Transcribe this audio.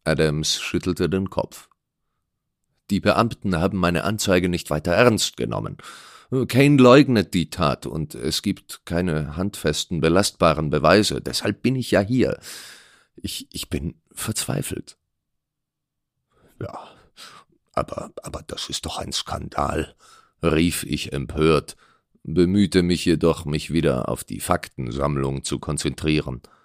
Adams schüttelte den Kopf. »Die Beamten haben meine Anzeige nicht weiter ernst genommen. Kane leugnet die Tat, und es gibt keine handfesten, belastbaren Beweise. Deshalb bin ich ja hier. Ich bin verzweifelt.« »Ja, aber das ist doch ein Skandal«, rief ich empört, bemühte mich jedoch, mich wieder auf die Faktensammlung zu konzentrieren.